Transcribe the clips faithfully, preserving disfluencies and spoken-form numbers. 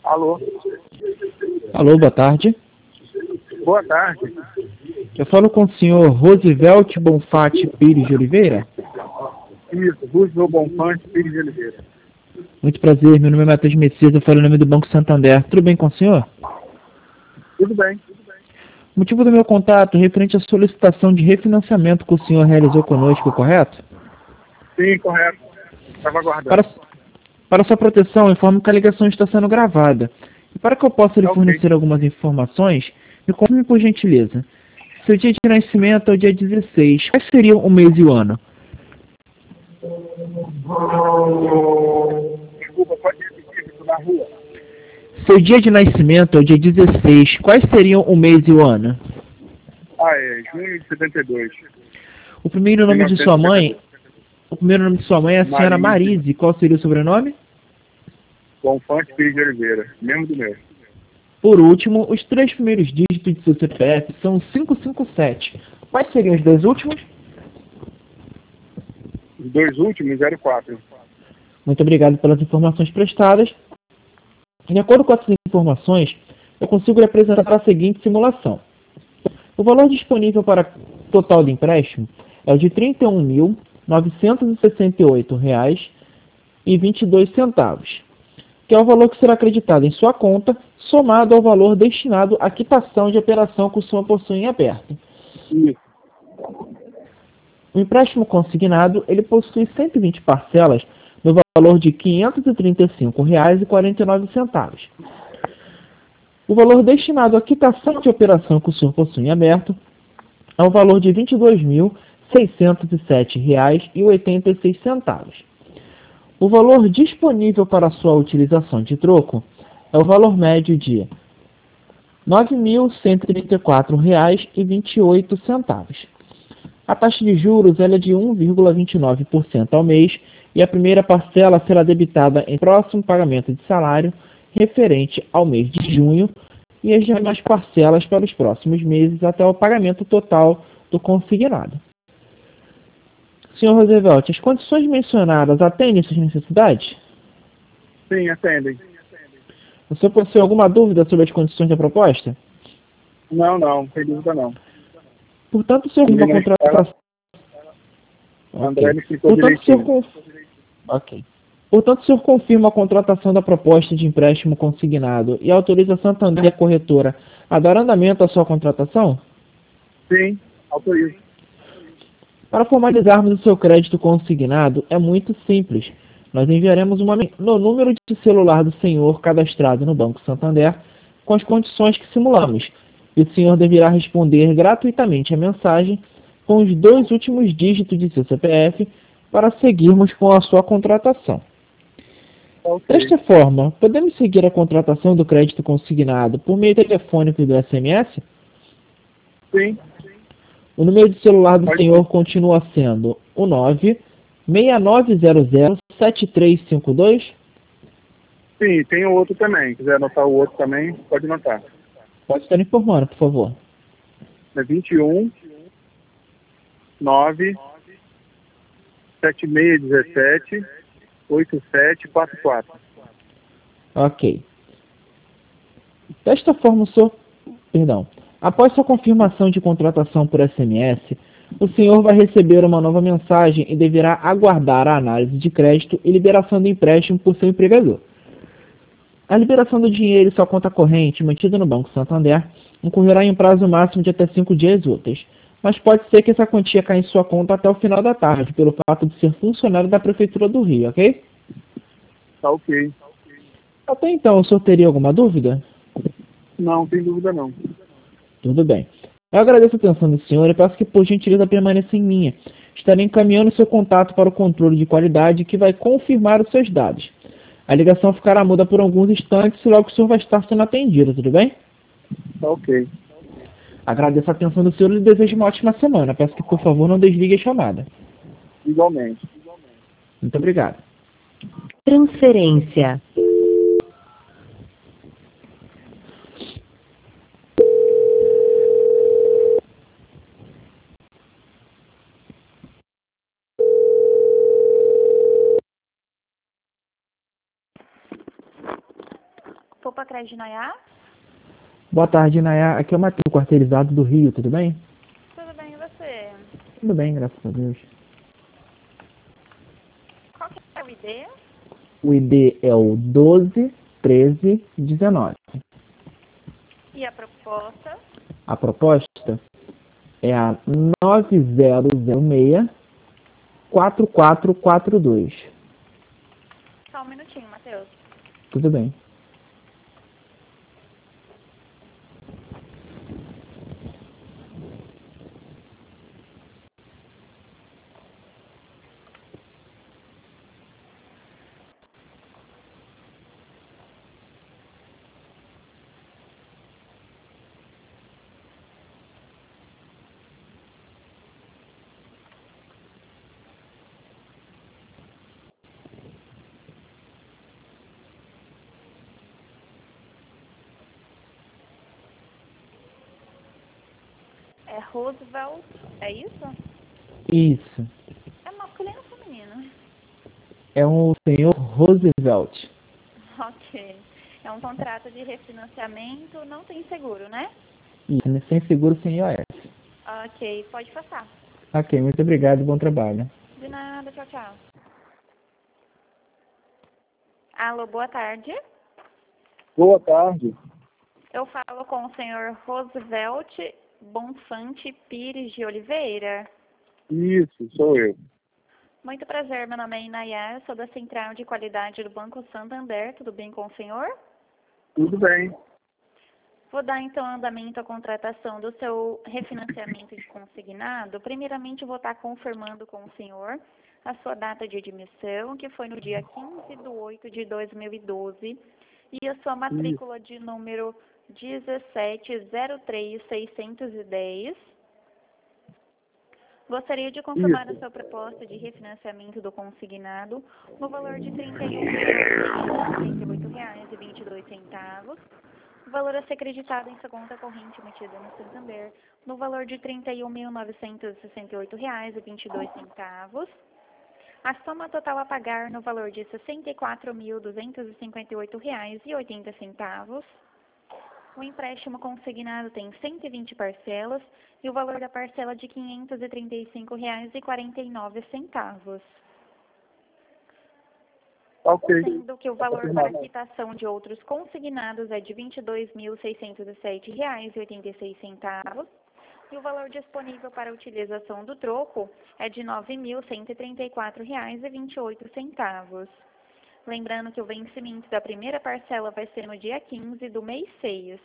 Alô? Alô, boa tarde. Boa tarde. Eu falo com o senhor Rosivelt Bonfatti Pires de Oliveira. Isso, Rússio Bonfante Pires de Oliveira. Muito prazer, meu nome é Matheus Messias, eu falo em nome do Banco Santander. Tudo bem com o senhor? Tudo bem. O motivo do meu contato é referente à solicitação de refinanciamento que o senhor realizou conosco, correto? Sim, correto. Estava aguardando. Para, para sua proteção, informo que a ligação está sendo gravada. E para que eu possa lhe Ok. fornecer algumas informações, me confirme por gentileza. Seu dia de nascimento é o dia dezesseis. Quais seriam o mês e o ano? Desculpa, pode repetir isso na rua? Seu dia de nascimento é o dia dezesseis. Quais seriam o mês e o ano? Ah, é junho de setenta e dois. O primeiro nome de sua mãe, o primeiro nome de sua mãe é a senhora Marise. Marise. Qual seria o sobrenome? Bonfante Pires de Oliveira, mesmo do meu. Por último, os três primeiros dígitos de seu C P F são cinco cinco sete. Quais seriam os dois últimos? Os dois últimos, zero quatro. Muito obrigado pelas informações prestadas. De acordo com essas informações, eu consigo lhe apresentar a seguinte simulação. O valor disponível para total de empréstimo é o de trinta e um mil novecentos e sessenta e oito reais e vinte e dois centavos, que é o valor que será acreditado em sua conta, somado ao valor destinado à quitação de operação que o senhor possui em aberto. Isso. O empréstimo consignado, ele possui cento e vinte parcelas no valor de quinhentos e trinta e cinco reais e quarenta e nove centavos. O valor destinado à quitação de operação que o senhor possui em aberto é o valor de vinte e dois mil seiscentos e sete reais e oitenta e seis centavos. O valor disponível para sua utilização de troco é o valor médio de nove mil cento e trinta e quatro reais e vinte e oito centavos. A taxa de juros ela é de um vírgula vinte e nove por cento ao mês e a primeira parcela será debitada em próximo pagamento de salário referente ao mês de junho e as demais parcelas para os próximos meses até o pagamento total do consignado. senhor Roosevelt, as condições mencionadas atendem suas necessidades? Sim, atendem. O senhor possui alguma dúvida sobre as condições da proposta? Não, não, sem dúvida não. Portanto, o senhor Ele uma não contratação. O André me Ok. explicou Portanto, o senhor direitinho. conf... ok. Portanto, o senhor confirma a contratação da proposta de empréstimo consignado e autoriza a Santander Corretora a dar andamento à sua contratação? Sim, autorizo. Para formalizarmos o seu crédito consignado, é muito simples. Nós enviaremos uma men- no número de celular do senhor cadastrado no Banco Santander com as condições que simulamos. E o senhor deverá responder gratuitamente a mensagem com os dois últimos dígitos de seu C P F para seguirmos com a sua contratação. Ok. Desta forma, podemos seguir a contratação do crédito consignado por meio telefônico e do S M S? Sim, O número de celular do Pode senhor continua sendo o nove seis nove zero zero sete três cinco dois? sim, tem o outro também. Se quiser anotar o outro também, pode anotar. Pode estar informando, por favor. É vinte e um, nove, sete seis um sete, oito sete quatro quatro. Ok. Desta forma, o senhor... Perdão. Após sua confirmação de contratação por S M S, o senhor vai receber uma nova mensagem e deverá aguardar a análise de crédito e liberação do empréstimo por seu empregador. A liberação do dinheiro em sua conta corrente, mantida no Banco Santander, ocorrerá em um prazo máximo de até cinco dias úteis, mas pode ser que essa quantia caia em sua conta até o final da tarde, pelo fato de ser funcionário da Prefeitura do Rio, ok? Tá ok. Até então, o senhor teria alguma dúvida? Não, tem dúvida não. Tudo bem. Eu agradeço a atenção do senhor e peço que, por gentileza, permaneça em linha. Estarei encaminhando seu contato para o controle de qualidade que vai confirmar os seus dados. A ligação ficará muda por alguns instantes e logo o senhor vai estar sendo atendido, tudo bem? Tá ok. Agradeço a atenção do senhor e desejo uma ótima semana. Peço que, por favor, não desligue a chamada. Igualmente. Muito obrigado. Transferência. Opa, Crédito Nayá? Boa tarde, Nayá. Aqui é o Matheus, quarteirizado do Rio, tudo bem? Tudo bem, e você? Tudo bem, graças a Deus. Qual que é o I D? O I D é o doze treze dezenove. E a proposta? A proposta é a nove zero zero seis quatro quatro quatro dois. Só um minutinho, Matheus. Tudo bem. É Roosevelt, é isso? Isso. É masculino ou feminino? É o senhor Roosevelt. Ok. É um contrato de refinanciamento, não tem seguro, né? Isso, né? Sem seguro, sem I O S. Ok, pode passar. Ok, muito obrigado e bom trabalho. De nada, tchau, tchau. Alô, boa tarde. Boa tarde. Eu falo com o senhor Roosevelt Bonfante Pires de Oliveira. Isso, sou eu. Muito prazer, meu nome é Inayá, sou da Central de Qualidade do Banco Santander. Tudo bem com o senhor? Tudo bem. Vou dar então andamento à contratação do seu refinanciamento de consignado. Primeiramente, vou estar confirmando com o senhor a sua data de admissão, que foi no dia quinze de oito de dois mil e doze, e a sua matrícula de número dezessete zero três seiscentos e dez. Gostaria de confirmar Isso. a sua proposta de refinanciamento do consignado no valor de trinta e um mil seiscentos e noventa e oito reais e vinte e dois centavos. O valor a ser acreditado em sua conta corrente emitida no Santander no valor de trinta e um mil novecentos e sessenta e oito reais e vinte e dois centavos. A soma total a pagar no valor de sessenta e quatro mil duzentos e cinquenta e oito reais e oitenta centavos. O empréstimo consignado tem cento e vinte parcelas e o valor da parcela de quinhentos e trinta e cinco reais e quarenta e nove centavos. Ok. Sendo que o valor para quitação de outros consignados é de vinte e dois mil seiscentos e sete reais e oitenta e seis centavos. E o valor disponível para utilização do troco é de nove mil cento e trinta e quatro reais e vinte e oito centavos. Lembrando que o vencimento da primeira parcela vai ser no dia quinze do mês seis.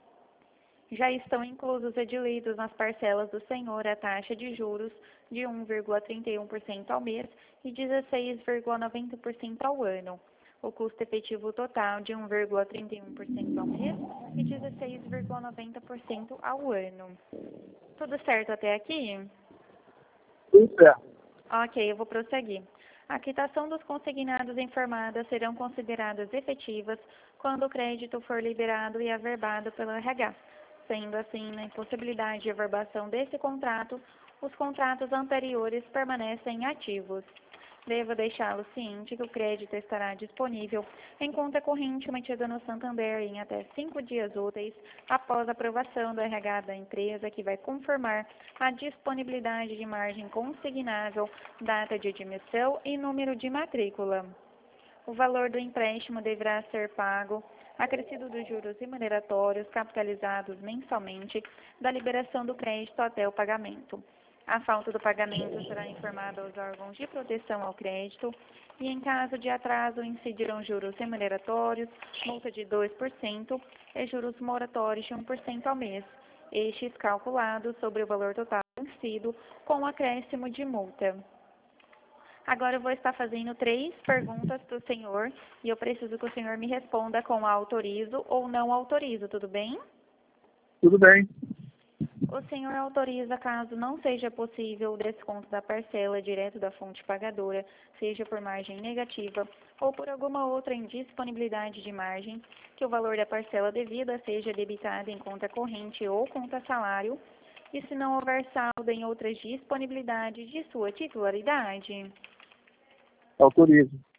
Já estão inclusos e diluídos nas parcelas do senhor a taxa de juros de um vírgula trinta e um por cento ao mês e dezesseis vírgula noventa por cento ao ano. O custo efetivo total de um vírgula trinta e um por cento ao mês e dezesseis vírgula noventa por cento ao ano. Tudo certo até aqui? Tudo certo. Ok, eu vou prosseguir. A quitação dos consignados informadas serão consideradas efetivas quando o crédito for liberado e averbado pelo R H. Sendo assim, na impossibilidade de averbação desse contrato, os contratos anteriores permanecem ativos. Devo deixá-lo ciente que o crédito estará disponível em conta corrente mantida no Santander em até cinco dias úteis após a aprovação do R H da empresa, que vai confirmar a disponibilidade de margem consignável, data de admissão e número de matrícula. O valor do empréstimo deverá ser pago acrescido dos juros remuneratórios capitalizados mensalmente da liberação do crédito até o pagamento. A falta do pagamento será informada aos órgãos de proteção ao crédito e, em caso de atraso, incidirão juros remuneratórios, multa de dois por cento e juros moratórios de um por cento ao mês, estes calculados sobre o valor total vencido com acréscimo de multa. Agora eu vou estar fazendo três perguntas para o senhor e eu preciso que o senhor me responda com autorizo ou não autorizo, tudo bem? Tudo bem. O senhor autoriza caso não seja possível o desconto da parcela direto da fonte pagadora, seja por margem negativa ou por alguma outra indisponibilidade de margem, que o valor da parcela devida seja debitado em conta corrente ou conta salário, e se não houver saldo em outras disponibilidades de sua titularidade. Autorizo.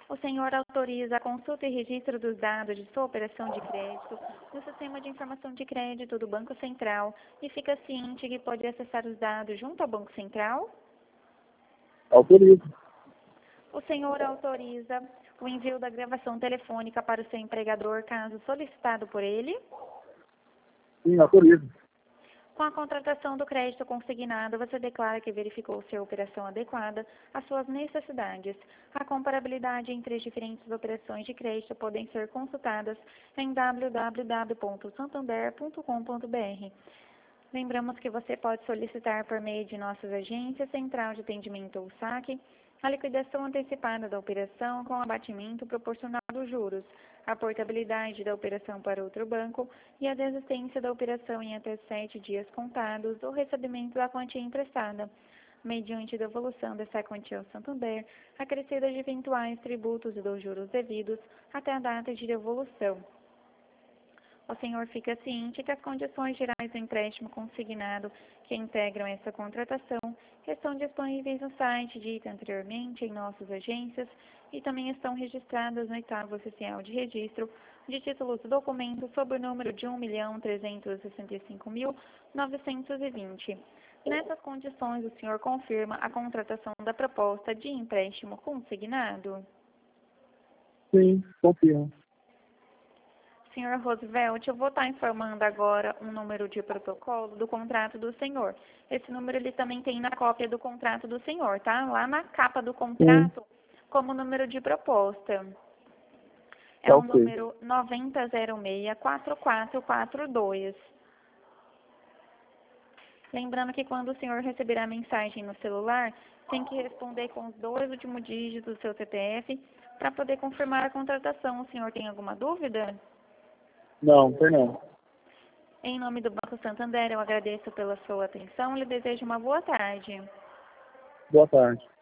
O senhor autoriza a consulta e registro dos dados de sua operação de crédito no Sistema de Informação de Crédito do Banco Central e fica ciente que pode acessar os dados junto ao Banco Central? Autorizo. O senhor autoriza o envio da gravação telefônica para o seu empregador, caso solicitado por ele? Sim, autorizo. Com a contratação do crédito consignado, você declara que verificou se a operação adequada às suas necessidades. A comparabilidade entre as diferentes operações de crédito podem ser consultadas em w w w ponto santander ponto com ponto b r. Lembramos que você pode solicitar por meio de nossas agências, Central de Atendimento ou saque, a liquidação antecipada da operação com abatimento proporcional dos juros, a portabilidade da operação para outro banco e a desistência da operação em até sete dias contados ou recebimento da quantia emprestada, mediante devolução dessa quantia ao Santander, acrescida de eventuais tributos e dos juros devidos até a data de devolução. O senhor fica ciente que as condições gerais do empréstimo consignado que integram essa contratação estão disponíveis no site dito anteriormente em nossas agências e também estão registradas no oitavo oficial de registro de títulos e documentos sob o número de um milhão trezentos e sessenta e cinco mil novecentos e vinte. Nessas condições, o senhor confirma a contratação da proposta de empréstimo consignado? Sim, confirmo. senhor Roosevelt, eu vou estar informando agora um número de protocolo do contrato do senhor. Esse número ele também tem na cópia do contrato do senhor, tá? Lá na capa do contrato, Sim. como número de proposta. É o okay. número nove zero zero seis, quatro quatro quatro dois. Lembrando que quando o senhor receber a mensagem no celular, tem que responder com os dois últimos dígitos do seu C P F para poder confirmar a contratação. O senhor tem alguma dúvida? Não, tem não. Em nome do Banco Santander, eu agradeço pela sua atenção e lhe desejo uma boa tarde. Boa tarde.